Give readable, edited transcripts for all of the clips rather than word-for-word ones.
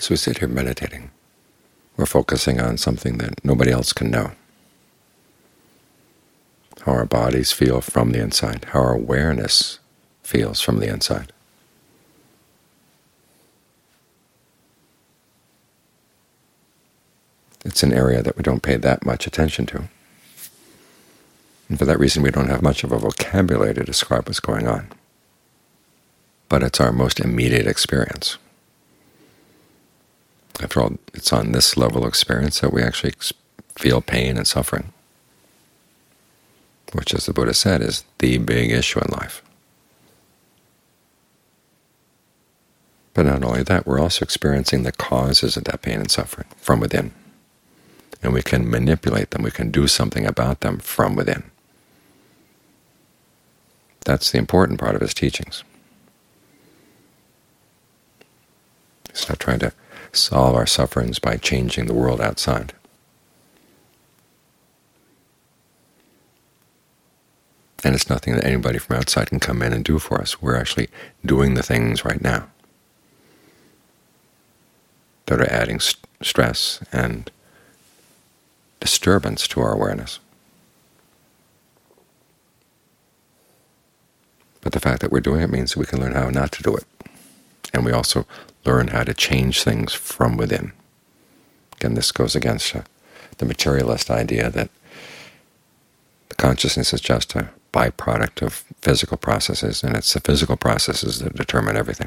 As we sit here meditating, we're focusing on something that nobody else can know. How our bodies feel from the inside, how our awareness feels from the inside. It's an area that we don't pay that much attention to, and for that reason we don't have much of a vocabulary to describe what's going on. But it's our most immediate experience. After all, it's on this level of experience that we actually feel pain and suffering, which, as the Buddha said, is the big issue in life. But not only that, we're also experiencing the causes of that pain and suffering from within, and we can manipulate them, we can do something about them from within. That's the important part of his teachings. He's not trying to solve our sufferings by changing the world outside. And it's nothing that anybody from outside can come in and do for us. We're actually doing the things right now that are adding stress and disturbance to our awareness. But the fact that we're doing it means that we can learn how not to do it. And we also learn how to change things from within. Again, this goes against the materialist idea that the consciousness is just a byproduct of physical processes, and it's the physical processes that determine everything.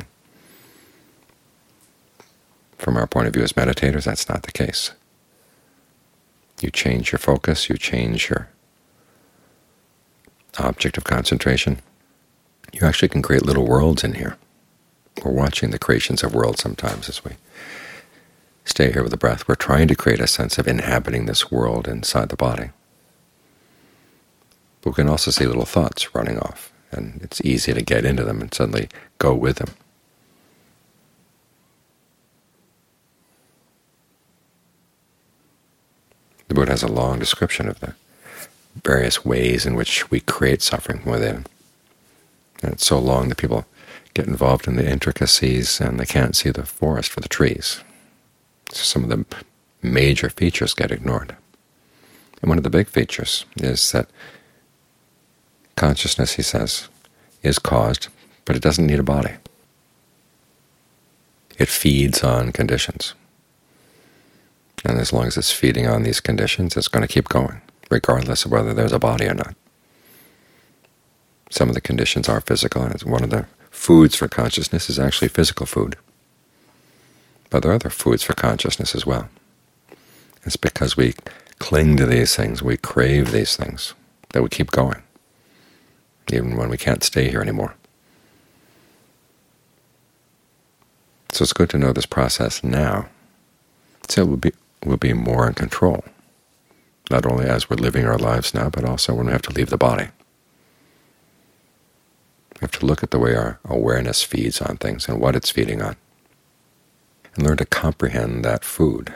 From our point of view as meditators, that's not the case. You change your focus, you change your object of concentration, you actually can create little worlds in here. We're watching the creations of worlds sometimes as we stay here with the breath. We're trying to create a sense of inhabiting this world inside the body. But we can also see little thoughts running off, and it's easy to get into them and suddenly go with them. The Buddha has a long description of the various ways in which we create suffering from within. And it's so long that people get involved in the intricacies and they can't see the forest for the trees. So some of the major features get ignored. And one of the big features is that consciousness, he says, is caused, but it doesn't need a body. It feeds on conditions. And as long as it's feeding on these conditions, it's going to keep going, regardless of whether there's a body or not. Some of the conditions are physical, and one of the foods for consciousness is actually physical food. But there are other foods for consciousness as well. It's because we cling to these things, we crave these things, that we keep going, even when we can't stay here anymore. So it's good to know this process now, so we'll be more in control, not only as we're living our lives now, but also when we have to leave the body. We have to look at the way our awareness feeds on things and what it's feeding on, and learn to comprehend that food.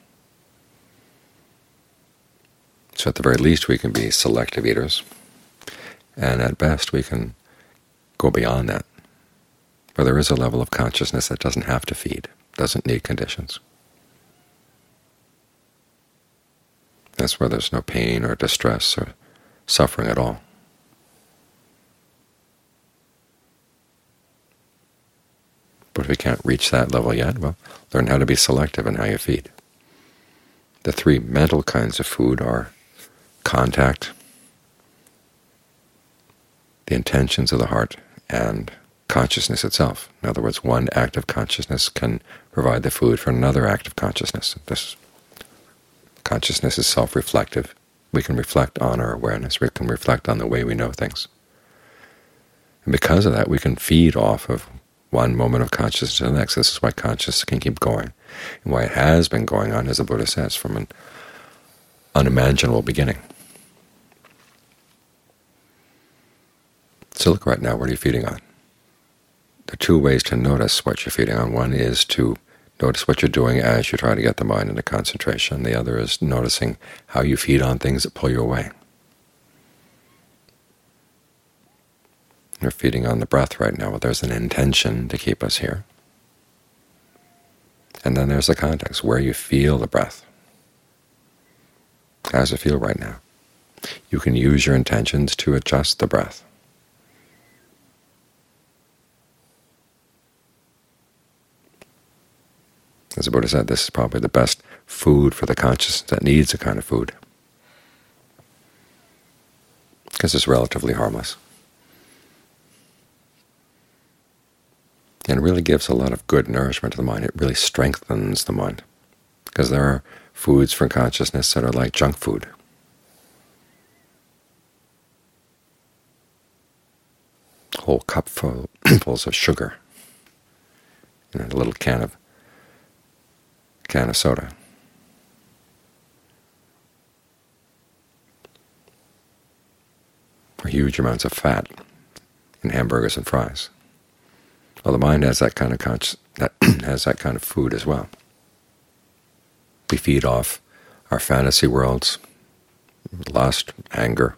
So at the very least we can be selective eaters, and at best we can go beyond that, where there is a level of consciousness that doesn't have to feed, doesn't need conditions. That's where there's no pain or distress or suffering at all. But if we can't reach that level yet, well, learn how to be selective in how you feed. The three mental kinds of food are contact, the intentions of the heart, and consciousness itself. In other words, one act of consciousness can provide the food for another act of consciousness. This consciousness is self-reflective. We can reflect on our awareness. We can reflect on the way we know things. And because of that, we can feed off of one moment of consciousness to the next. This is why consciousness can keep going, and why it has been going on, as the Buddha says, from an unimaginable beginning. So look right now, what are you feeding on? There are two ways to notice what you're feeding on. One is to notice what you're doing as you try to get the mind into concentration. The other is noticing how you feed on things that pull you away. We're feeding on the breath right now. Well, there's an intention to keep us here. And then there's the context, where you feel the breath. How does it feel right now? You can use your intentions to adjust the breath. As the Buddha said, this is probably the best food for the consciousness that needs a kind of food, because it's relatively harmless. And it really gives a lot of good nourishment to the mind. It really strengthens the mind, because there are foods for consciousness that are like junk food. Whole cupfuls of sugar in a little can of soda. Or huge amounts of fat in hamburgers and fries. Well, the mind has that kind of food as well. We feed off our fantasy worlds, lust, anger.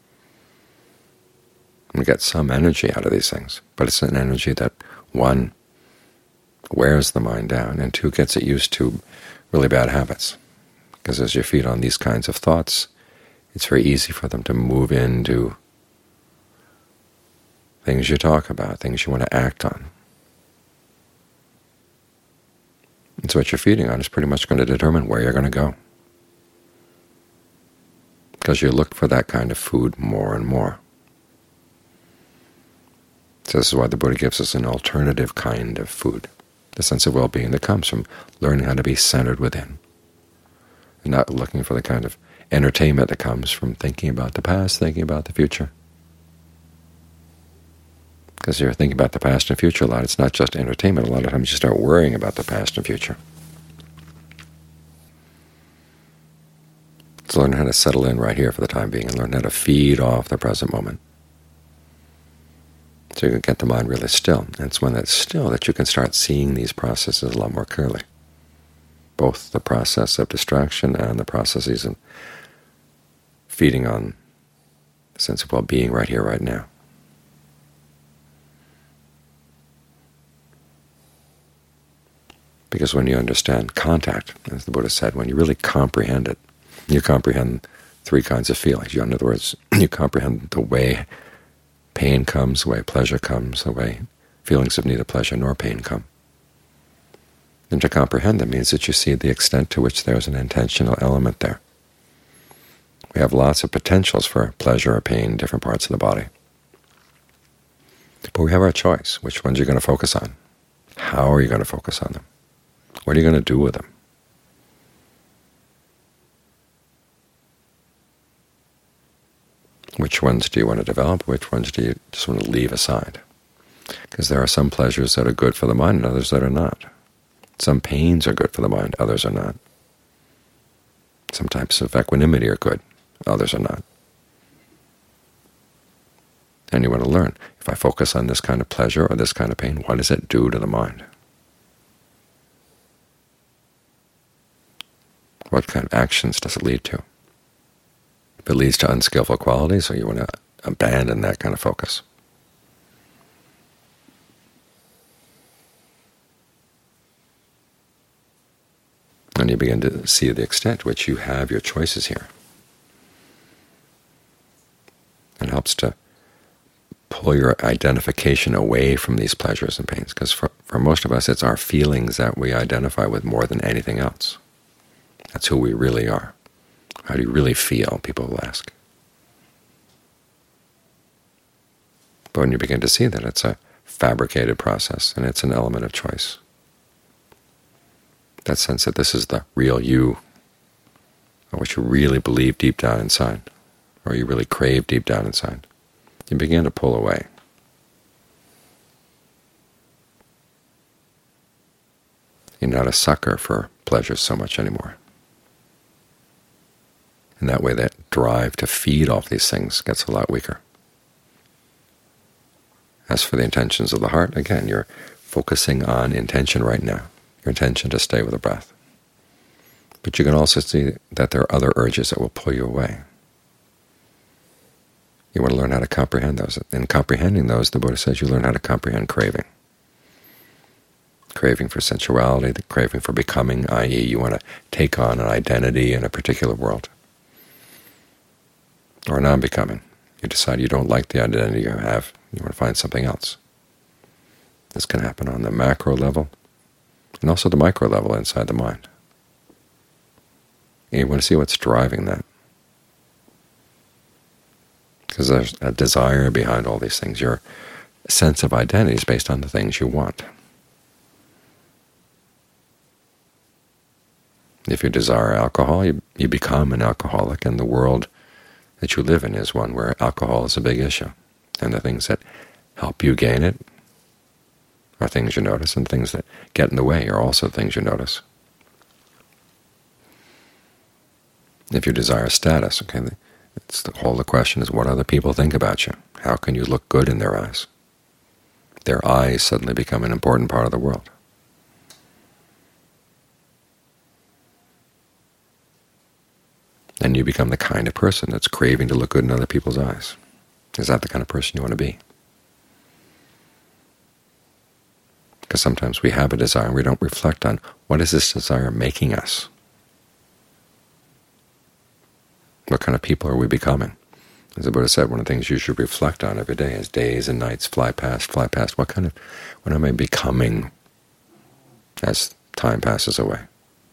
We get some energy out of these things, but it's an energy that, one, wears the mind down, and two, gets it used to really bad habits. Because as you feed on these kinds of thoughts, it's very easy for them to move into things you talk about, things you want to act on. And so what you're feeding on is pretty much going to determine where you're going to go, because you look for that kind of food more and more. So this is why the Buddha gives us an alternative kind of food, the sense of well-being that comes from learning how to be centered within, and not looking for the kind of entertainment that comes from thinking about the past, thinking about the future. Because you're thinking about the past and future a lot. It's not just entertainment. A lot of times you start worrying about the past and future. So learn how to settle in right here for the time being, and learn how to feed off the present moment, so you can get the mind really still. And it's when it's still that you can start seeing these processes a lot more clearly, both the process of distraction and the processes of feeding on the sense of well-being right here, right now. Because when you understand contact, as the Buddha said, when you really comprehend it, you comprehend three kinds of feelings. In other words, you comprehend the way pain comes, the way pleasure comes, the way feelings of neither pleasure nor pain come. And to comprehend them means that you see the extent to which there's an intentional element there. We have lots of potentials for pleasure or pain in different parts of the body. But we have our choice, which ones you're going to focus on. How are you going to focus on them? What are you going to do with them? Which ones do you want to develop? Which ones do you just want to leave aside? Because there are some pleasures that are good for the mind and others that are not. Some pains are good for the mind, others are not. Some types of equanimity are good, others are not. And you want to learn, if I focus on this kind of pleasure or this kind of pain, what does it do to the mind? What kind of actions does it lead to? If it leads to unskillful qualities, so you want to abandon that kind of focus. And you begin to see the extent to which you have your choices here. It helps to pull your identification away from these pleasures and pains, because for most of us it's our feelings that we identify with more than anything else. That's who we really are. How do you really feel, people will ask. But when you begin to see that it's a fabricated process and it's an element of choice, that sense that this is the real you, or what you really believe deep down inside, or you really crave deep down inside, you begin to pull away. You're not a sucker for pleasure so much anymore. And that way that drive to feed off these things gets a lot weaker. As for the intentions of the heart, again, you're focusing on intention right now, your intention to stay with the breath. But you can also see that there are other urges that will pull you away. You want to learn how to comprehend those. In comprehending those, the Buddha says you learn how to comprehend craving. craving for sensuality, the craving for becoming, i.e. you want to take on an identity in a particular world, or non-becoming. You decide you don't like the identity you have, you want to find something else. This can happen on the macro level and also the micro level inside the mind. And you want to see what's driving that, because there's a desire behind all these things. Your sense of identity is based on the things you want. If you desire alcohol, you become an alcoholic, and the world that you live in is one where alcohol is a big issue. And the things that help you gain it are things you notice, and things that get in the way are also things you notice. If you desire status, okay, the question is what other people think about you. How can you look good in their eyes? Their eyes suddenly become an important part of the world. And you become the kind of person that's craving to look good in other people's eyes. Is that the kind of person you want to be? Because sometimes we have a desire and we don't reflect on what is this desire making us? What kind of people are we becoming? As the Buddha said, one of the things you should reflect on every day as days and nights fly past. What am I becoming as time passes away?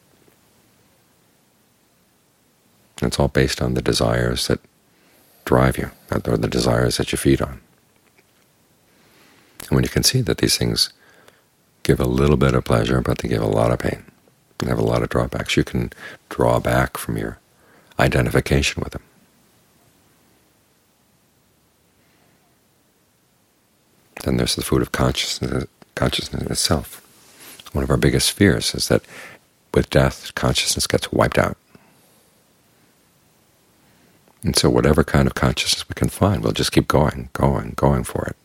It's all based on the desires that drive you, or the desires that you feed on. And when you can see that these things give a little bit of pleasure, but they give a lot of pain, and have a lot of drawbacks, you can draw back from your identification with them. Then there's the food of consciousness itself. One of our biggest fears is that with death, consciousness gets wiped out. And so whatever kind of consciousness we can find, we'll just keep going for it.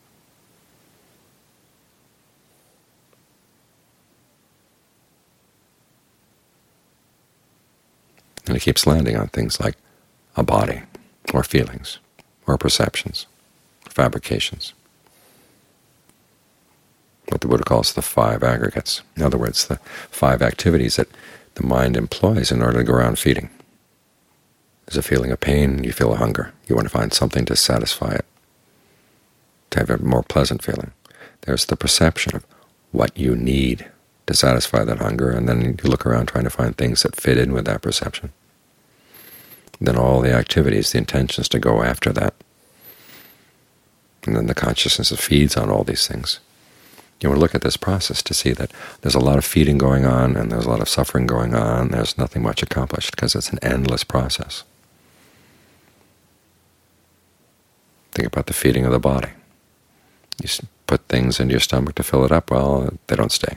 And it keeps landing on things like a body, or feelings, or perceptions, fabrications. What the Buddha calls the five aggregates. In other words, the five activities that the mind employs in order to go around feeding. There's a feeling of pain, you feel a hunger. You want to find something to satisfy it, to have a more pleasant feeling. There's the perception of what you need to satisfy that hunger, and then you look around trying to find things that fit in with that perception. Then all the activities, the intentions to go after that. And then the consciousness that feeds on all these things. You want to look at this process to see that there's a lot of feeding going on, and there's a lot of suffering going on. There's nothing much accomplished, because it's an endless process. Think about the feeding of the body. You put things into your stomach to fill it up, well, they don't stay.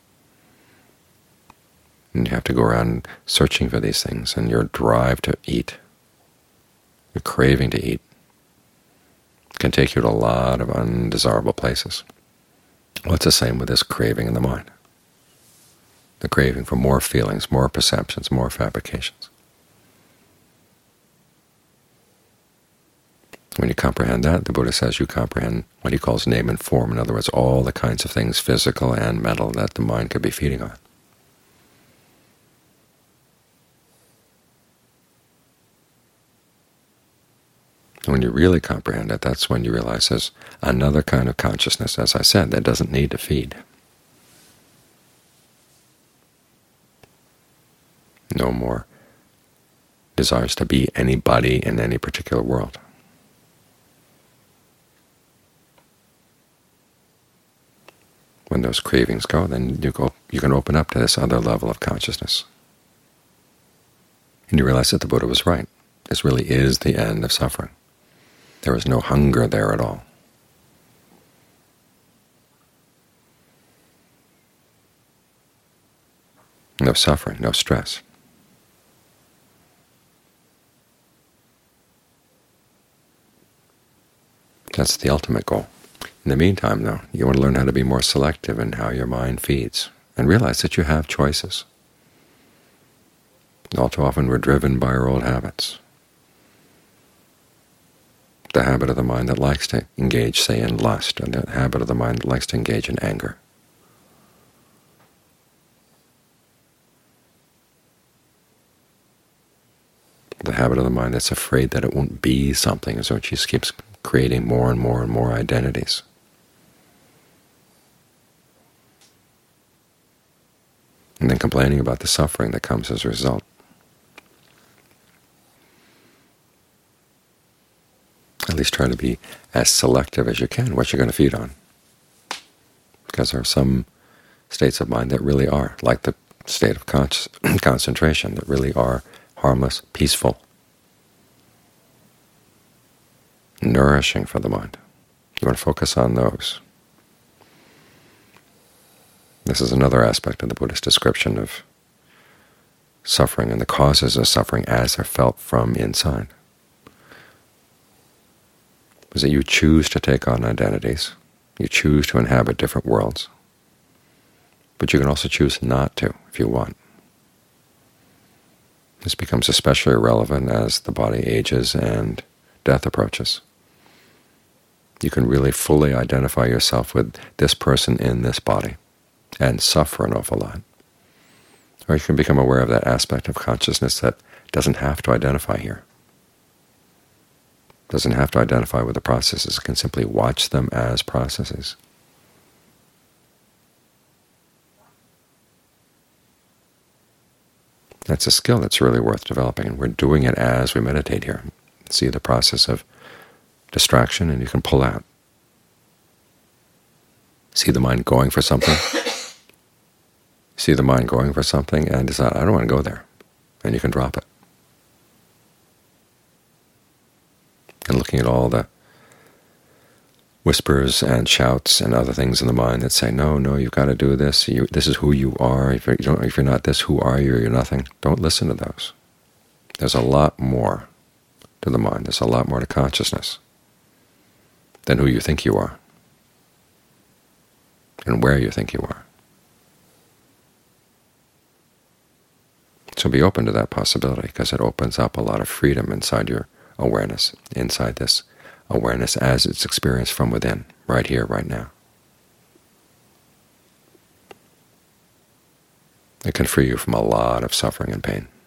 And you have to go around searching for these things, and your drive to eat, your craving to eat, can take you to a lot of undesirable places. Well, it's the same with this craving in the mind. The craving for more feelings, more perceptions, more fabrications. When you comprehend that, the Buddha says you comprehend what he calls name and form. In other words, all the kinds of things, physical and mental, that the mind could be feeding on. And when you really comprehend it, that's when you realize there's another kind of consciousness, as I said, that doesn't need to feed. No more desires to be anybody in any particular world. When those cravings go, then you can open up to this other level of consciousness. And you realize that the Buddha was right. This really is the end of suffering. There is no hunger there at all. No suffering, no stress. That's the ultimate goal. In the meantime, though, you want to learn how to be more selective in how your mind feeds, and realize that you have choices. All too often we're driven by our old habits. The habit of the mind that likes to engage, say, in lust, and the habit of the mind that likes to engage in anger. the habit of the mind that's afraid that it won't be something, and so it just keeps creating more and more and more identities. And then complaining about the suffering that comes as a result. At least try to be as selective as you can what you're going to feed on, because there are some states of mind that really are, like the state of concentration, that really are harmless, peaceful, nourishing for the mind. You want to focus on those. This is another aspect of the Buddhist description of suffering and the causes of suffering as they're felt from inside. Is that you choose to take on identities, you choose to inhabit different worlds, but you can also choose not to if you want. This becomes especially relevant as the body ages and death approaches. You can really fully identify yourself with this person in this body and suffer an awful lot. Or you can become aware of that aspect of consciousness that doesn't have to identify here, doesn't have to identify with the processes, can simply watch them as processes. That's a skill that's really worth developing, and we're doing it as we meditate here. See the process of distraction, and you can pull out. See the mind going for something. See the mind going for something and decide, I don't want to go there, and you can drop it. And looking at all the whispers and shouts and other things in the mind that say, no, no, you've got to do this. This is who you are. If you're not this, who are you? You're nothing. Don't listen to those. There's a lot more to the mind. There's a lot more to consciousness than who you think you are and where you think you are. So be open to that possibility, because it opens up a lot of freedom inside your awareness, inside this awareness as it's experienced from within, right here, right now. It can free you from a lot of suffering and pain.